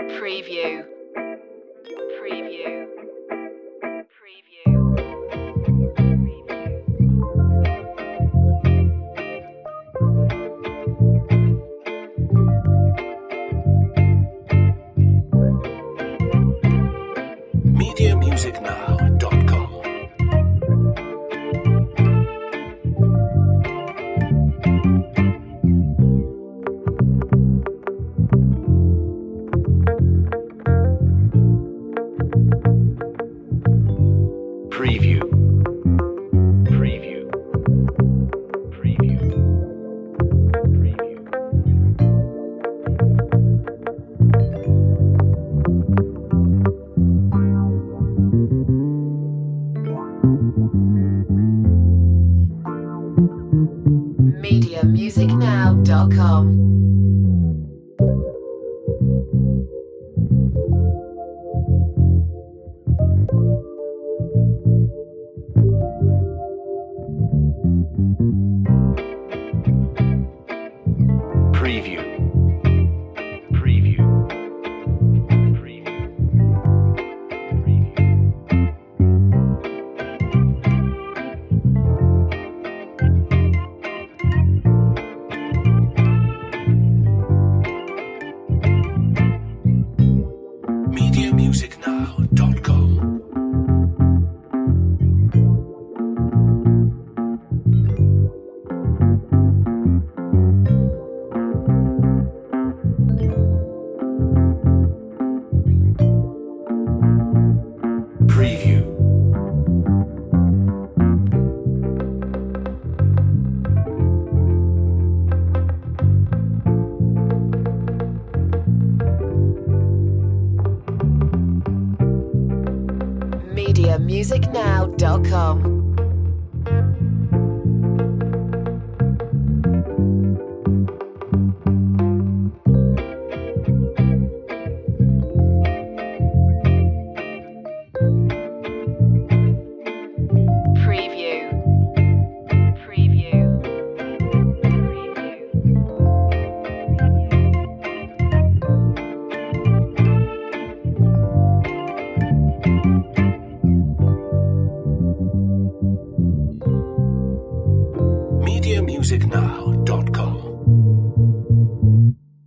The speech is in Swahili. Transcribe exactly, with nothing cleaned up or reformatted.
Preview. Preview. Preview. media music now dot com. Preview. Preview. Preview. Preview. media music now dot com. Preview. Preview. Preview. media music now dot com. Preview. media music now dot com. Preview. Preview. media music now